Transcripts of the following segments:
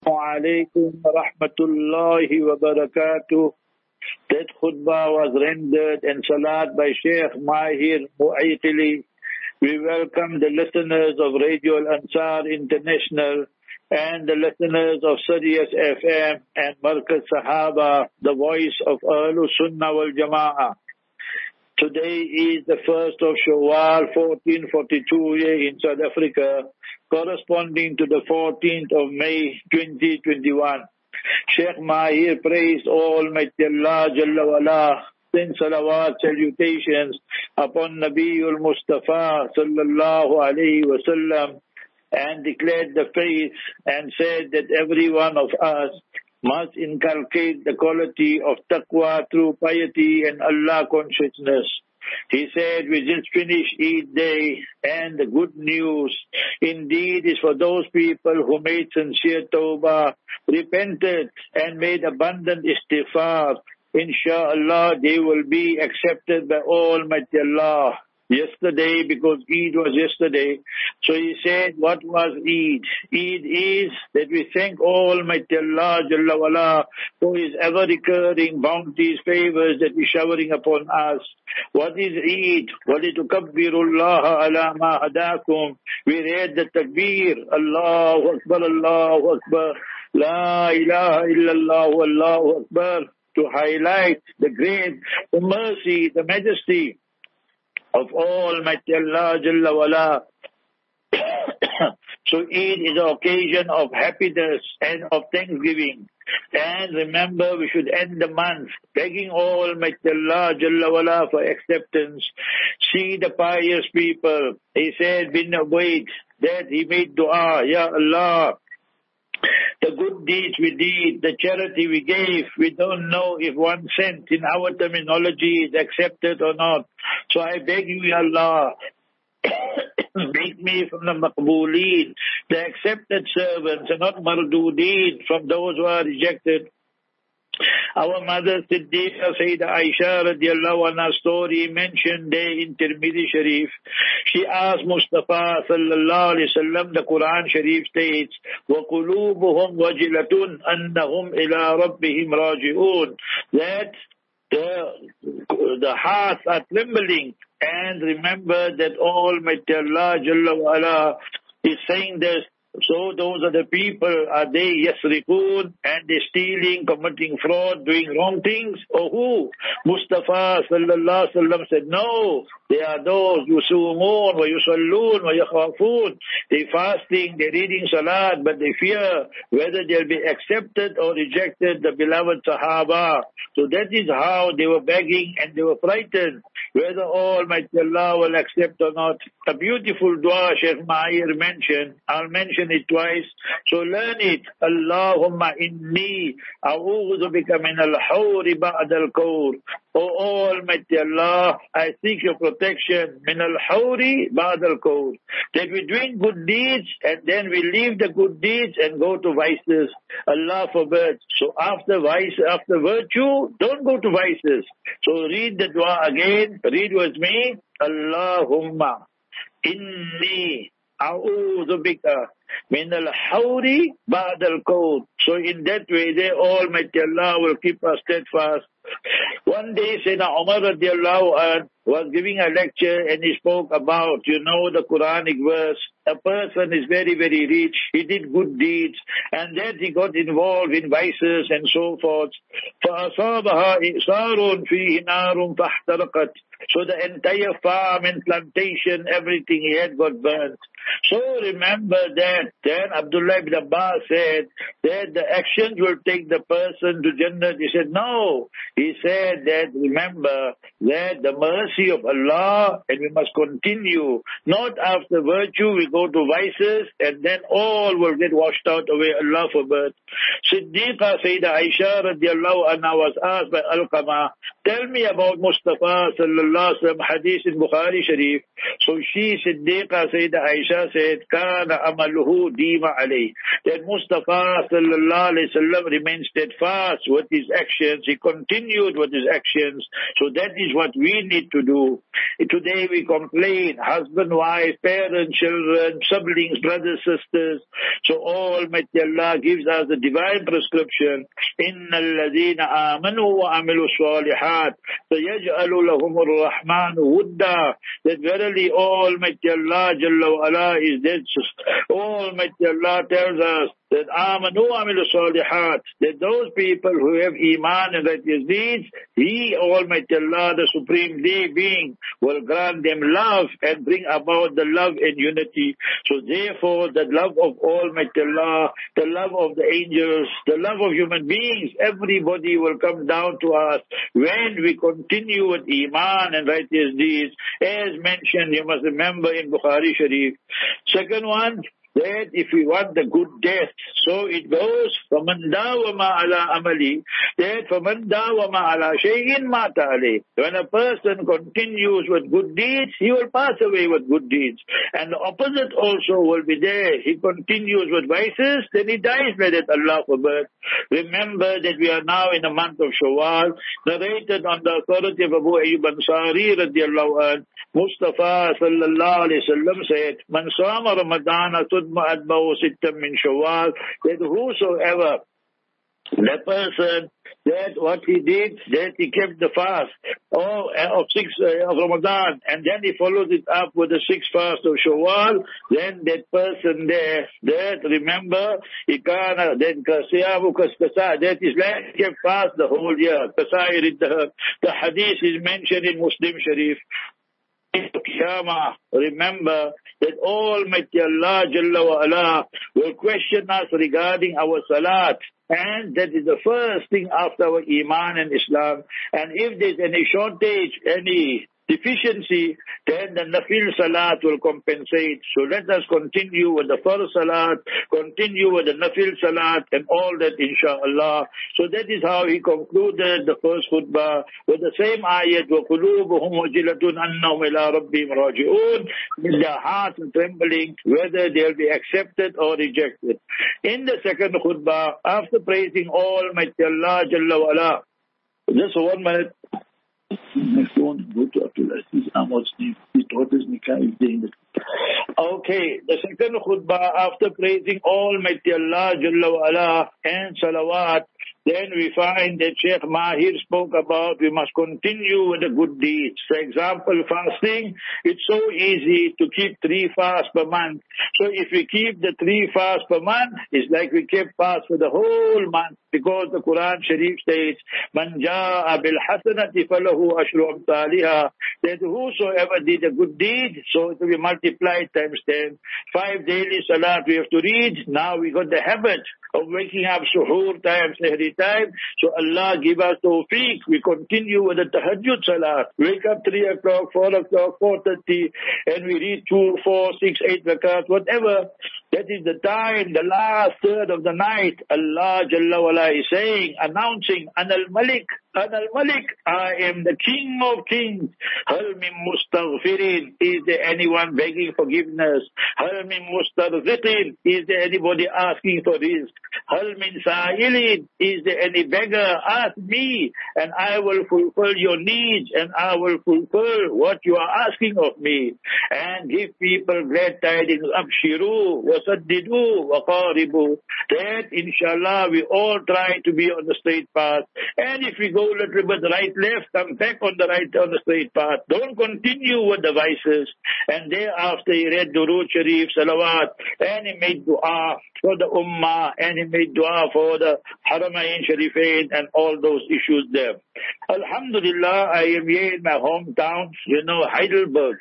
Alaikum rahmatullahi wa barakatuh. That khutbah was rendered and salat by Sheikh Mahir Mu'ayqili. We welcome the listeners of Radio Al-Ansar International and the listeners of Sirius FM and Markaz Sahaba, the voice of Ahlul Sunnah wal Jama'ah. Today is the 1st of Shawwal, 1442 year in South Africa, corresponding to the 14th of May, 2021. Sheikh Mahir praised Almighty Allah Jalla wala, sent salawat salutations upon Nabiul Mustafa sallallahu alayhi wasallam, and declared the faith and said that every one of us must inculcate the quality of taqwa through piety and Allah consciousness. He said, we just finished Eid Day, and the good news indeed is for those people who made sincere tawbah, repented and made abundant istighfar. Inshallah, they will be accepted by Almighty Allah. Yesterday, because Eid was yesterday. So he said, what was Eid? Eid is that we thank Almighty Allah Jalla wala for His ever-recurring bounties, favors that He's showering upon us. What is Eid? وَلِتُكَبِّرُوا عَلَى مَا هَدَاكُمْ. We read the takbir, Allahu Akbar, Allahu Akbar, La ilaha illallah, Allahu Akbar, to highlight the great, the mercy, the majesty of Almighty Allah Jalla wala. So Eid is an occasion of happiness and of thanksgiving. And remember, we should end the month begging Almighty Allah Jalla wala for acceptance. See the pious people. He said, bin Ubayd, that he made dua, Ya Allah, the good deeds we did, the charity we gave, we don't know if 1 cent in our terminology is accepted or not. So I beg you, Ya Allah, make me from the maqbooleen, the accepted servants, and not mardudeen, from those who are rejected. Our mother Siddiqa Sayyidah Aisha radiallahu anha story mentioned there in Tirmidhi Sharif. She asked Mustafa sallallahu alayhi wasallam, the Quran Sharif states, وَقُلُوبُهُمْ وَجِلَةٌ أَنَّهُمْ إِلَىٰ رَبِّهِمْ رَاجِعُونَ, that the hearts are trembling, and remember that Almighty Allah Jalla wa'ala is saying this. So those are the people, are they yasrikun, and they stealing, committing fraud, doing wrong things? Or who? Mustafa sallallahu alaihi wasallam said, no, they are those yusumun wa yusallun wa yakhafun. They fasting, they reading salat, but they fear whether they'll be accepted or rejected, the beloved Sahaba. So that is how they were begging, and they were frightened whether Almighty Allah will accept or not. A beautiful dua Sheikh Mahir mentioned. I'll mention it twice. So learn it. Allahumma inni a'udhu bika min al-hawri ba'd al-kawr. O Almighty Allah, I seek your protection min al-hawri ba'd al-kawr. That we're doing good deeds and then we leave the good deeds and go to vices. Allah forbid. So after vice, after virtue, don't go to vices. So read the dua again. Read with me. Allahumma inni a'udhu bika min al-hawri ba'd al-kawr. So in that way, Almighty Allah will keep us steadfast. One day, Sayyidina Umar radiallahu anh was giving a lecture, and he spoke about, the Quranic verse. A person is very, very rich. He did good deeds, and then he got involved in vices and so forth. فَأَصَابَهَا إِئْصَارٌ فِيهِ نَارٌ فَاحْتَرَقَتْ. So the entire farm and plantation, everything he had got burnt. So remember that. Then Abdullah ibn Abbas said that the actions will take the person to Jannah. He said, no. He said that, remember that the mercy of Allah, and we must continue. Not after virtue we go to vices, and then all will get washed out away. Allah forbid. Siddiqa Sayyidah Aisha radiallahu anha was asked by Al-Qama, tell me about Mustafa sallallahu alaihi wasallam, hadith in Bukhari Sharif. So she, Siddiqa Sayyidah Aisha Aisha said, Kana amaluhu dima alayh. That Mustafa sallallahu alayhi wasallam remained steadfast with his actions. He continued with his actions. So that is what we need to do. Today we complain, husband, wife, parents, children, siblings, brothers, sisters. So Almighty Allah gives us the divine prescription. Inna alladhina amanu wa amilu salihat sayaj'alu lahum ar-rahmanu wudda. That verily Almighty Allah Jalla wa Ala is dead. Almighty Allah tells us that amanu wa amilu salihat, that those people who have iman and righteous deeds, He, Almighty Allah, the Supreme Being, will grant them love and bring about the love and unity. So therefore, the love of Almighty Allah, the love of the angels, the love of human beings, everybody will come down to us when we continue with iman and righteous deeds. As mentioned, you must remember in Bukhari Sharif. Second one, that if we want the good death, so it goes, فَمَنْ دَاوَمَ عَلَىٰ عَمَلِهِ, that فَمَنْ دَاوَمَ عَلَىٰ شَيْءٍ مَاتَ عَلَيْهِ. When a person continues with good deeds, he will pass away with good deeds. And the opposite also will be there. He continues with vices, then he dies by that, Allah forbid. Remember that we are now in the month of Shawwal, narrated on the authority of Abu Ayyub Ansari radiallahu anhu. Mustafa sallallahu alayhi wa sallam said, Man sama Ramadana tudma adbahu sittam min Shawwal, that whosoever, that person, that what he did, that he kept the fast of Ramadan, and then he followed it up with the 6th fast of Shawwal, then that person there, that remember, then kasiyamu kaskasa, that is like he kept fast the whole year. The hadith is mentioned in Muslim Sharif. Qiyamah, remember that Almighty Allah Jalla wa Ala will question us regarding our salat, and that is the first thing after our iman and Islam. And if there's any shortage, any deficiency, then the nafil salat will compensate. So let us continue with the first salat, continue with the nafil salat and all that, inshallah. So that is how he concluded the first khutbah with the same ayat, وَقُلُوبُهُمْ وَجِلَةٌ أَنَّهُمْ إِلَىٰ رَبِّهِمْ رَاجِعُونَ, with their hearts trembling whether they'll be accepted or rejected. In the second khutbah, after praising Almighty Allah Jalla wa Ala, just 1 minute. My phone, go to Abdulaziz Ahmad's name. His daughter's nikah is there in the... Okay, the second khutbah, after praising Almighty Allah Jalla wa Ala and salawat, then we find that Sheikh Mahir spoke about we must continue with the good deeds. For example, fasting, it's so easy to keep 3 fasts per month. So if we keep the 3 fasts per month, it's like we kept fast for the whole month, because the Quran Sharif states, Man ja'a bil hasanati falahu ashru amthaliha, that whosoever did a good deed, so it will be multiplied times 10. 5 daily salat we have to read. Now we got the habit of waking up suhoor time, sahri time. So Allah give us tawfiq. We continue with the tahajjud salat. Wake up 3 o'clock, 4 o'clock, 4:30, and we read 2, 4, 6, 8 rakat, whatever. That is the time, the last third of the night. Allah Jalla wa Ala is saying, announcing, Anal Malik, Anal Malik, I am the King of Kings. Hal min mustaghfirin, is there anyone begging forgiveness? Hal min mustarziqin, is there anybody asking for risk? Hal min sa'ilin, is there any beggar? Ask me, and I will fulfill your needs, and I will fulfill what you are asking of me. And give people glad tidings, abshiru, wasaddidu, waqaribu. That, inshallah, we all try to be on the straight path. And if we go a little bit right, left, come back on the straight path. Don't continue with the vices. And thereafter he read Durood Sharif, Salawat, and he made dua for the Ummah, and he made dua for the Haramain Sharifain and all those issues there. Alhamdulillah, I am here in my hometown, Heidelberg.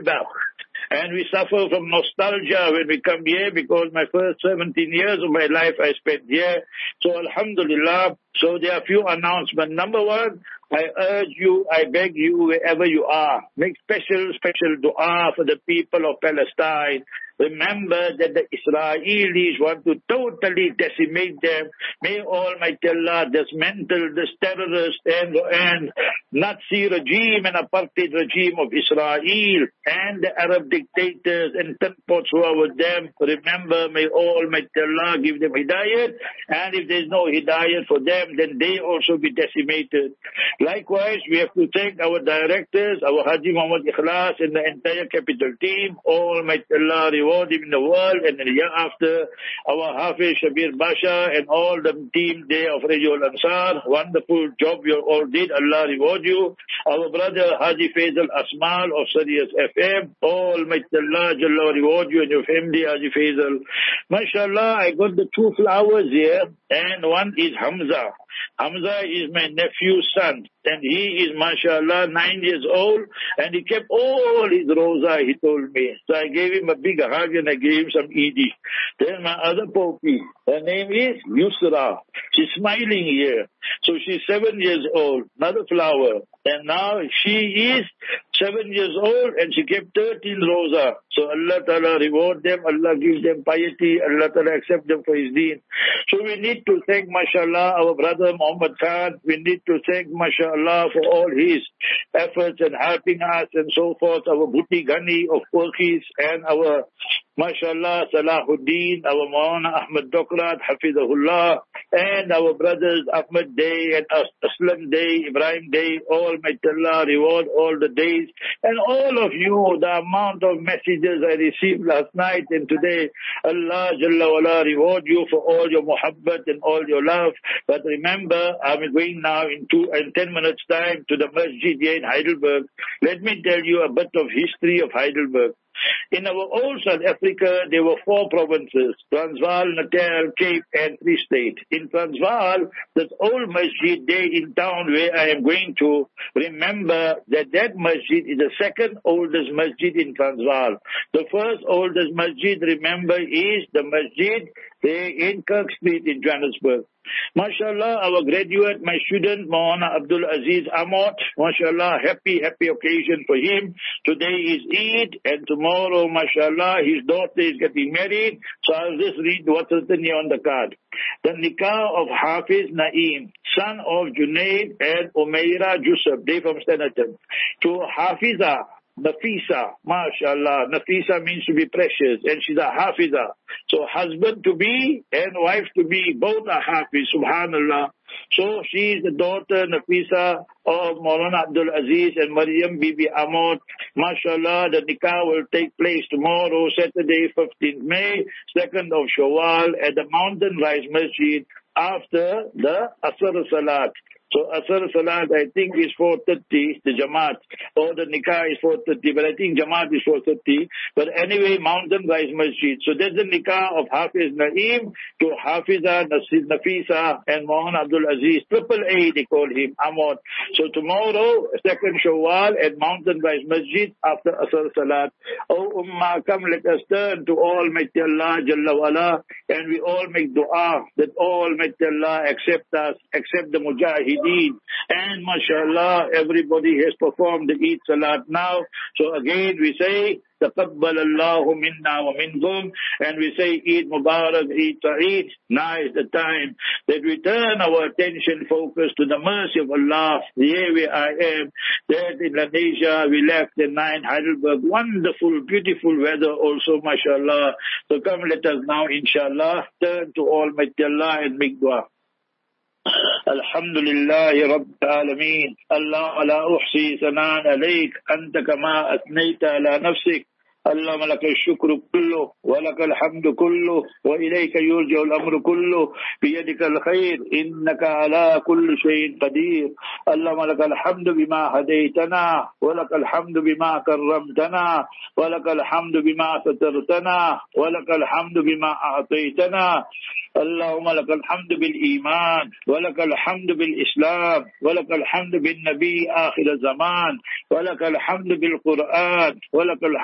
And we suffer from nostalgia when we come here, because my first 17 years of my life I spent here. So Alhamdulillah, so there are a few announcements. Number one, I urge you, I beg you, wherever you are, make special dua for the people of Palestine. Remember that the Israelis want to totally decimate them. May Almighty Allah dismantle this terrorist and Nazi regime and apartheid regime of Israel and the Arab dictators and tenpots who are with them. Remember, may Almighty Allah give them hidayat, and if there's no hidayat for them, then they also be decimated. Likewise, we have to thank our directors, our Haji Muhammad Ikhlas and the entire capital team. Almighty Allah reward him in the world and in the year after. Our Hafiz Shabir Basha and all the team there of Radio Al-Ansar. Wonderful job you all did. Allah reward you. Our brother Haji Faisal Asmal of Sirius FM. Almighty Allah Jalla reward you and your family, Haji Faisal. MashaAllah, I got the 2 flowers here, and one is Hamza. Hamza is my nephew's son, and he is, mashallah, 9 years old, and he kept all his rosa, he told me. So I gave him a big hug and I gave him some Eidi. Then my other Popi, her name is Yusra. She's smiling here. So she's 7 years old, another flower. And now she is 7 years old and she kept 13 rosa. So Allah Ta'ala reward them, Allah gives them piety, Allah Ta'ala accept them for His deen. So we need to thank, mashallah, our brother Muhammad Khan. We need to thank, mashallah, for all his efforts and helping us and so forth. Our Bhuti Ghani of Porkis and our, mashallah, Salahuddin, our Maulana Ahmad Dokrat, Hafizahullah, and our brothers Ahmad Day and Aslam Day, Ibrahim Day, all may Allah reward all the days. And all of you, the amount of messages I received last night and today, Allah Jalla wala reward you for all your muhabbat and all your love. But remember, I'm going now in 10 minutes time to the masjid here in Heidelberg. Let me tell you a bit of history of Heidelberg. In our old South Africa, there were 4 provinces, Transvaal, Natal, Cape, and Free State. In Transvaal, this old masjid there in town where I am going to, remember that masjid is the second oldest masjid in Transvaal. The first oldest masjid, remember, is the masjid there in Kirk Street in Johannesburg. MashaAllah, our graduate, my student, Maulana Abdul Aziz Ahmad, MashaAllah, happy occasion for him. Today is Eid, and tomorrow, MashaAllah, his daughter is getting married. So I'll just read what's written here on the card. The nikah of Hafiz Naeem, son of Junaid and Umaira Jusuf, they from Stanton, to Hafiza Nafisa, mashallah. Nafisa means to be precious, and she's a hafiza. So husband to be and wife to be, both are hafiz, subhanallah. So she is the daughter, Nafisa, of Maulana Abdul Aziz and Maryam Bibi Ahmad. Mashallah, the nikah will take place tomorrow, Saturday, 15th May, 2nd of Shawwal, at the Mountain Rise Masjid after the Asr Salat. So Asr Salat, I think, is 4:30, the Jamaat, or the Nikah is 4:30, but I think Jamaat is 4:30. But anyway, Mountain Rise Masjid. So there's the Nikah of Hafiz Naeem to Hafiza Nafisa and Mohan Abdul Aziz, Triple A, they call him, Ahmad. So tomorrow, 2nd Shawwal at Mountain Rise Masjid after Asr Salat. Oh Ummah, come let us turn to Almighty Allah Jalla wala, and we all make dua that Almighty Allah accept us, accept the Mujahid. And mashallah, everybody has performed the Eid Salat now. So again we say, Taqabbal Allahu minna wa minkum, and we say Eid Mubarak, Eid Sa'id. Now is the time that we turn our attention, focus to the mercy of Allah. Here where I am, that in Indonesia, we left the 9 Heidelberg. Wonderful, beautiful weather also, mashallah. So come let us now, inshallah, turn to Almighty Allah and make dua. الحمد لله رب العالمين الله لا أحصي ثناء عليك أنت كما أثنيت على نفسك اللهم لك الشكر كله ولك الحمد كله وإليك يرجع الأمر كله بيدك الخير إنك على كل شيء قدير اللهم لك الحمد بما هديتنا ولك الحمد بما كرمتنا ولك الحمد بما سترتنا ولك الحمد بما أعطيتنا اللهم لك الحمد بالإيمان ولك الحمد بالإسلام ولك الحمد بالنبي آخر الزمان ولك الحمد بالقرآن ولك الحمد بالأخلاق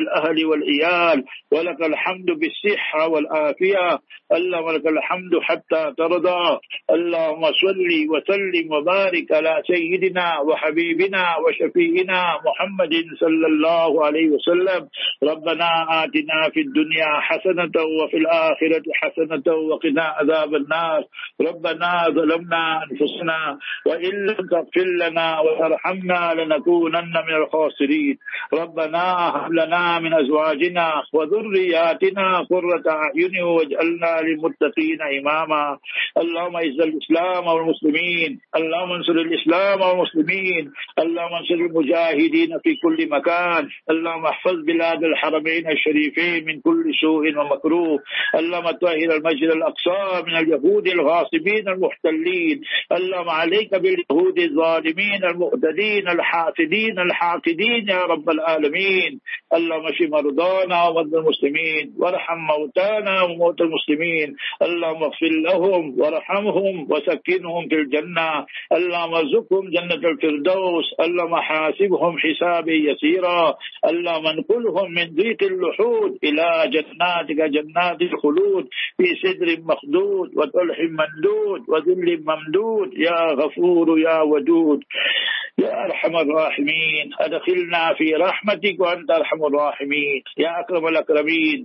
والأهل والعيال ولك الحمد بالصحة والعافية اللهم لك الحمد حتى ترضى اللهم صل وسلم وبارك على سيدنا وحبيبنا وشفيعنا محمد صلى الله عليه وسلم ربنا آتنا في الدنيا حسنة وفي الآخرة حسنة وقنا عذاب النار ربنا ظلمنا أنفسنا وإن لم تغفر لنا وترحمنا لنكونن من الخاسرين ربنا هب لنا من أزواجنا وذرياتنا قرة أعين واجعلنا للمتقين إماما اللهم اعز الإسلام والمسلمين اللهم انصر الإسلام والمسلمين اللهم انصر المجاهدين في كل مكان اللهم احفظ بلاد الحرمين الشريفين من كل سوء ومكروه اللهم طهر المسجد الأقصى من اليهود الغاصبين المحتلين اللهم عليك باليهود الظالمين المعتدين الحاسدين الحاقدين يا رب العالمين اللهم اشف مرضانا ومرضى المسلمين وارحم موتانا وموتى المسلمين اللهم اغفر لهم وارحمهم وسكنهم في الجنة اللهم ارزقهم جنة الفردوس اللهم حاسبهم حسابا يسيرا اللهم انقلهم من ضيق اللحود إلى جناتك جنات الخلود في سدر مخدود وطلح ممدود وذل ممدود يا غفور يا ودود يا أرحم الراحمين أدخلنا في رحمتك وأنت أرحم الراحمين يا أكرم الأكرمين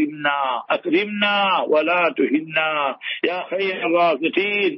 أكرمنا ولا تهنا يا خير الرازقين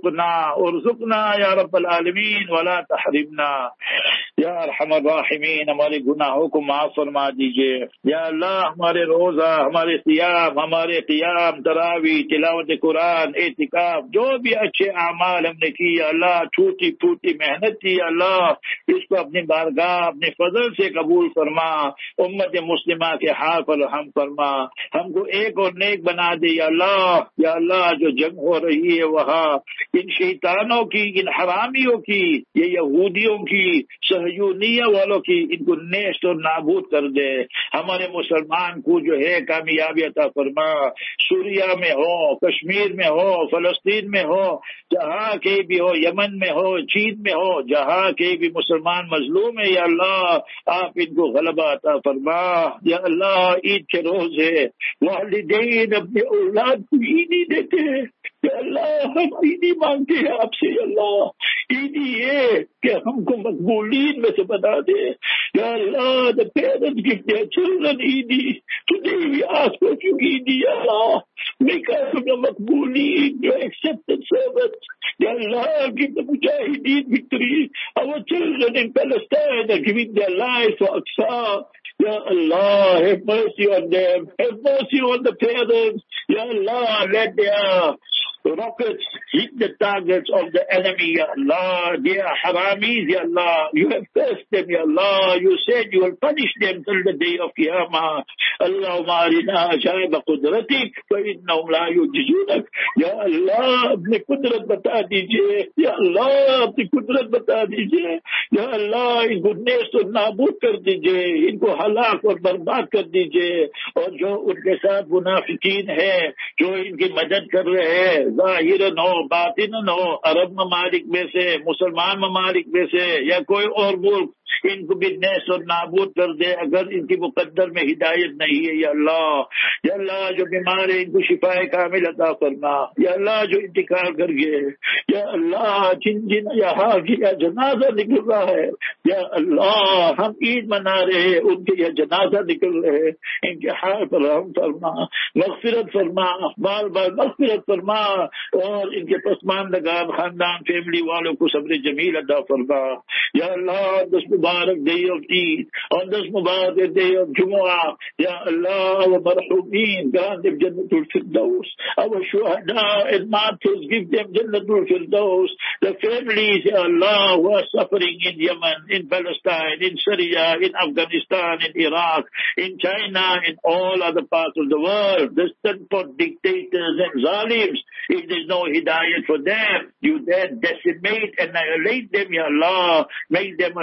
ارزقنا يا رب العالمين ولا تحرمنا या अरहमर राहिमीन हमारे गुनाहों को माफ फरमा दीजिए। या अल्लाह हमारे रोजा, हमारे सियाम, हमारे क़ियाम, तरावी, तिलावत कुरान, एतिकाफ, जो भी अच्छे अमाल हमने किए अल्लाह, छूटी फूटी मेहनत की अल्लाह, इसको अपनी बारगाह अपने फजल से कबूल फरमा। उम्मत मुस्लिमा के हाल पर रहम फरमा, हमको एक और नेक बना दे या अल्लाह। या अल्लाह जो जंग हो रही है वहाँ इन शैतानों की, इन हरामियों की, ये यहूदियों की, सहयूनिया वालों की, इनको नेस्त और नाबूद कर दे। हमारे मुसलमान को जो है कामयाबी अता फरमा। सूरिया में हो, कश्मीर में हो, फलस्तीन में हो, जहाँ के भी हो, यमन में हो, चीन में हो, जहाँ के भी मुसलमान मजलूम है या अल्लाह आप इनको गलबा अता फरमा। या अल्लाह ईद के रोज है, वालिदैन अपने औलाद को ईद ही देते हैं। या अल्लाह हम ईदी मांगते हैं आपसे अल्लाह, ईदी ये कि हमको मकबूलीन में से बता दे। या अल्लाह the parents give their children ईदी, today we ask for you ईदी Allah, make us from the मकबूलीन, your accepted servants. Ya Allah, give the mujahideen victory. Our children in Palestine are giving their life for Aqsa. Ya Allah, have mercy on them. Have mercy on the parents. Ya Allah, let their rockets hit the targets of the enemy, Ya Allah. They are haramis, Ya Allah. You have cursed them, Ya Allah. You said you will punish them till the day of Qiyamah. Allahumma arina ajaiba qudratik fa innahum la yujizunak. Ya Allah, अपनी कुदरत बता दीजिए। या अल्लाह अपनी कुदरत बता दीजिए। या अल्लाह इनको नेस्त और नाबूद कर दीजिए, इनको हलाक और बर्बाद कर दीजिए। और जो उनके साथ मुनाफिकीन है, जो इनकी मदद कर रहे हैं, ज़ाहिरन हो बातिनन हो, अरब ममालिक में से, मुसलमान ममालिक में से या कोई और मुल्क, इनको भी नेस्त और नाबूद कर दे अगर इनकी मुकद्दर में हिदायत नहीं है। या अल्लाह, या अल्लाह जो बीमार है इनको शिफाए कामिल अता फरमा। या अल्लाह जो इंतकाल कर गए, या अल्लाह जिन जिन यहाँ या जनाजा निकल रहा है, या अल्लाह हम ईद मना रहे हैं, उनके यह जनाजा निकल रहे हैं, इनके हाल पर रहम फरमा, मग़फ़िरत फरमा, बार बार मग़फ़िरत फरमा। और इनके पसमानदगान खानदान फैमिली वालों को सब्र जमील अता फरमा। या अल्लाह this Mubarak day of Eid, on this Mubarak day of Jumu'ah, Ya Allah, our marhumeen, grant them Jannatul Firdaus. Our shuhada and martyrs, give them Jannatul Firdaus. The families, Ya Allah, who are suffering in Yemen, in Palestine, in Syria, in Afghanistan, in Iraq, in China, in all other parts of the world, the stunted dictators and zalims, if there's no hidayat for them, you then decimate, annihilate them, Ya Allah. Make them a sample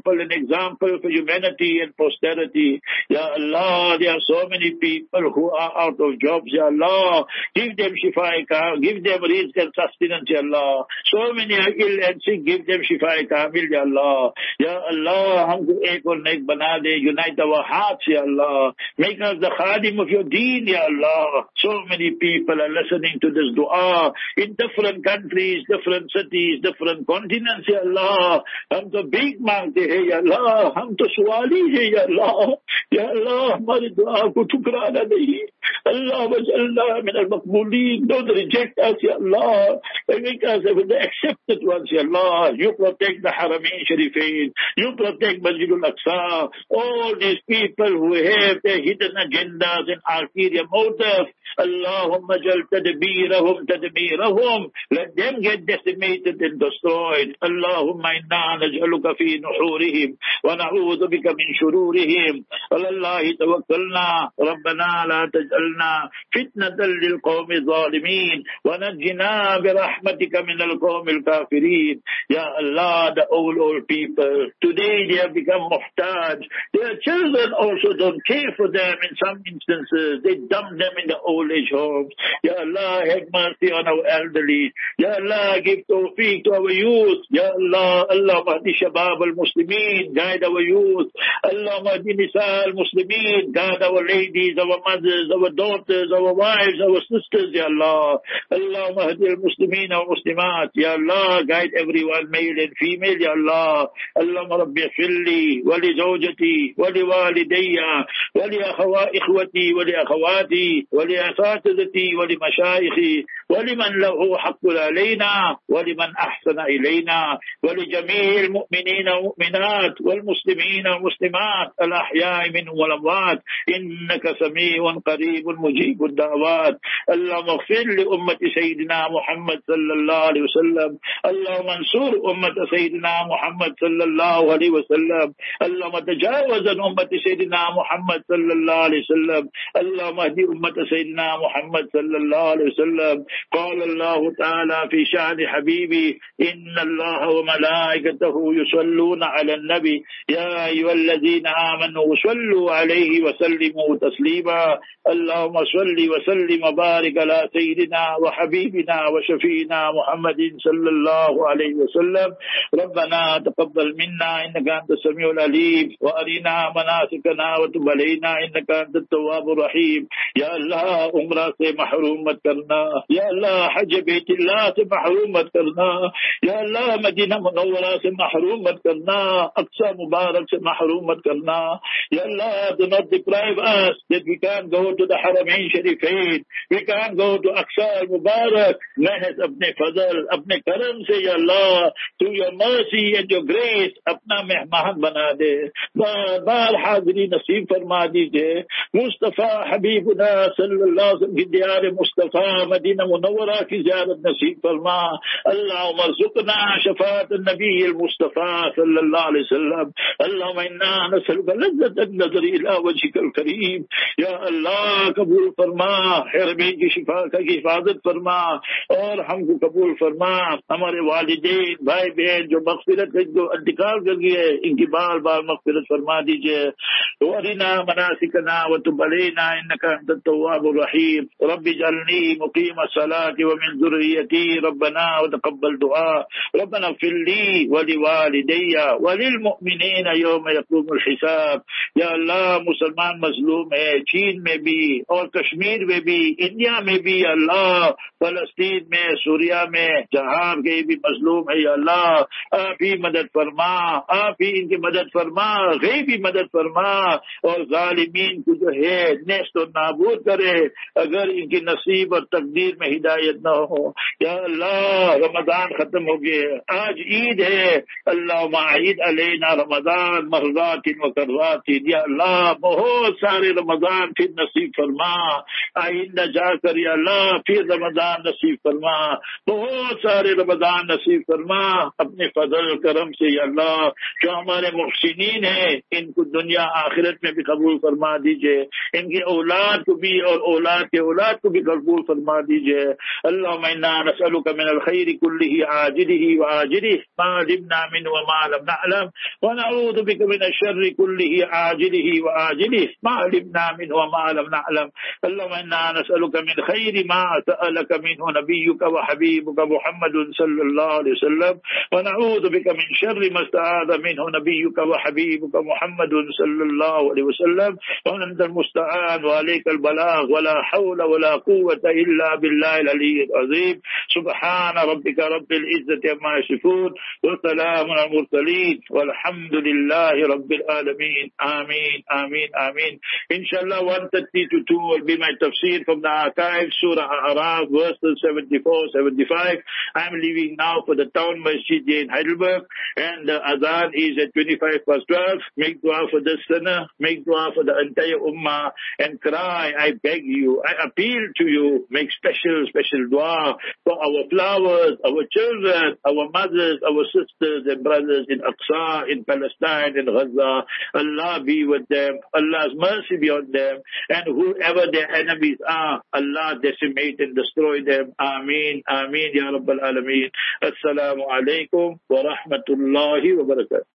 example for humanity and posterity. Ya Allah, there are so many people who are out of jobs. Ya Allah, give them shifai kamil, give them rizq and sustenance. Ya Allah, so many are ill and sick, give them shifai kamil. Ya Allah, Ya Allah, humko ek aur nek bana de, unite our hearts. Ya Allah, make us the khadim of your deen. Ya Allah, so many people are listening to this dua in different countries, different cities, different continents. Ya Allah, hum to big mangte hai. Ya Allah, hum to suwali hai. Ya Allah, Ya Allah, हमारी दुआ को ठुकराना नहीं. Allah waj'alna min al-maqbulin. Don't reject us, Ya Allah. Make us with the accepted ones, Ya Allah. You protect the Haramain Sharifain. You protect Masjid al-Aqsa. All these people who have their hidden agendas and ulterior motives, Allahumma jal tadbirahum. Let them get decimated and destroyed. Allahumma inna naj'aluka fi nuhurihim wa na'udhu bika min shururihim. Allahi tawakkalna. Rabbana la taj'alna fitnatan lil qawmi zalimin wa najjina bi rahmatika min al qawmi al kafirin. Ya Allah, the old people, today they have become muhtaj. Their children also don't care for them in some instances. They dump them in the old age homes. Ya Allah, have mercy on our elderly. Ya Allah, give tawfiq to our youth. Ya Allah, Allah mahdi shabab al-muslimin, guide our youth. Allah mahdi nisa al-muslimin, guide our ladies, our mothers, our daughters, our wives, our sisters. Ya Allah, Allah mahdi al-muslimin wa muslimat. Ya Allah, guide everyone, male and female. Ya Allah, Allahumma rabbi filli wa li zawjati wa li walidayya wa li ikhwati wa li akhawati wa li asatidati wa li mashayikhi wa liman lahu haqqun alayna wa liman ahsana ilayna wa li jami'il mu'minina wa mu'minat wal muslimina wa muslimat al ahya'i minhum wal amwat innaka sami'un qaribun mujibud da'wat. Allahumma ighfir li ummati sayyidina Muhammad sallallahu alayhi wa sallam. Allahumma ansur ummata sayyidina Muhammad sallallahu alayhi wa sallam. Allahumma tajawaz an ummati sayyidina Muhammad sallallahu alayhi wa sallam. Allahumma ahdi ummata sayyidina Muhammad sallallahu alayhi wa sallam. قال الله تعالى في شأن حبيبي إن الله وملائكته يصلون على النبي يا أيها الذين آمنوا صلوا عليه وسلموا تسليما. اللهم صل وسلم وبارك على سيدنا وحبيبنا وشفينا محمد صلى الله عليه وسلم. ربنا تقبل منا إنك أنت السميع العليم وأرنا مناسكنا وتب علينا إنك أنت التواب الرحيم. يا الله عمرہ سے محروم مت کرنا. یا اللہ حج بیت اللہ سے محروم مت کرنا. یا اللہ مدینہ منورہ سے محروم مت کرنا. اقصی مبارک سے محروم مت کرنا. Ya Allah, do not deprive us that we can't go to the Haramain Sharifain, we can't go to Aqsa al-Mubarak. Mahaz apne fazal, apne karam se, Ya Allah, through your mercy and your grace, apna mehman bana de. Baar hadri naseeb farma dijiye. Mustafa Habibuna sallallahu alaihi wasallam ki diyar Mustafa Madina Munawwara ki ziyarat naseeb farma. Allahumma arzuqna shafaat al-Nabi al-Mustafa sallallahu alaihi wasallam. Allahumma inna nas'aluka lazzat النظر الى وجهك الكريم. या अल्लाह कबूल फरमा, हरमैन की शिफा की हिफाजत फरमा और हमको कबूल फरमा. हमारे वालिदैन भाई बहन जो मग़फ़िरत जो इंतकाल कर गए इनकी बार बार मग़फ़िरत फरमा दीजिए. वरिना मनासिकना व तुब अलैना इन्नका अंतत तव्वाबुर रहीम. रब्बि जअलनी मुक़ीम अस्सलाति व मिन ज़ुर्रिय्यती रब्बना व तक़ब्बल दुआ. रब्बना इग़फ़िर ली व लिवालिदैया व लिलमुअ्मिनीना यौम यक़ूमुल हिसाब. या अल्लाह, मुसलमान मजलूम है चीन में भी और कश्मीर में भी, इंडिया में भी. अल्लाह, फलस्तीन में, सूरिया में, जहां के भी मजलूम है. या अल्लाह, आप ही मदद फरमा, आप ही इनकी मदद फरमा, गैबी मदद फरमा और जालिमीन को जो है नेस्त और नाबूद करे अगर इनकी नसीब और तकदीर में हिदायत न हो. या अल्लाह, रमजान खत्म हो गया, आज ईद है. अल्लाह ईद अलैना रमजान मरज़ातिन व करवातिन. या अल्लाह, बहुत सारे रमजान फिर नसीब फरमा. आइंदा जाकर या अल्लाह फिर रमजान नसीब फरमा. बहुत सारे रमजान नसीब फरमा अपने फजल करम से. या अल्लाह, जो हमारे मुहसिनीन हैं इनको दुनिया आखिरत में भी कबूल फरमा दीजिए. इनकी औलाद को भी और औलाद औलाद के औलाद को भी कबूल फरमा दीजिए। अल्लाहुम्मा इन्ना नसअलुका मिनल खैरि कुल्लिही आजिलिही व आजिलिही मा अलिमना मिन्हु व मा लम नअलम व नऊज़ु बिका मिनश शर्रि कुल्लिही आजिलिही व आजिलिही मा अलिमना मिन्हु व मा लम नअलम। अल्लाहुम्मा इन्ना नसअलुका मिन खैरि मा सअलका मिन्हु नबियुका व हबीबुका मुहम्मदुन सल्लल्लाहु अलैहि वसल्लम व नऊज़ु बिका मिन शर्रि मा इस्तआज़ मिन्हु नबियुका व हबीबुका मुहम्मदुन सल्लल्लाहु अलैहि वसल्लम व अंतल मुस्तआन व अलैकल बलाग व ला हौला व ला कुव्वता इल्ला बिल्लाहिल अलिय्यिल अज़ीम। सुब्हान रब्बिका रब्बिल इज्जति अम्मा यसिफून व सलामुन अलल मुरसलीन वल्हम्दुलिल्लाहि रब्बिल आलमीन। आमीन आमीन आमीन। Inshallah 1:30 to 2 will be my tafsir from the archive, Surah Al-A'raf, verses 74, 75. I'm leaving now for the town masjid in Heidelberg, and the adhan is at 12:25. Make dua for this sinner, make dua for the entire ummah, and cry, I beg you, I appeal to you, make special dua for our flowers, our children, our mothers, our sisters and brothers in Aqsa, in Palestine, in Gaza. Allah be with them, Allah's mercy be on them, and whoever their enemies are, Allah decimate and destroy them. Ameen, Ameen, Ya Rabbal Alameen. Assalamu alaikum wa rahmatullahi wa barakatuh.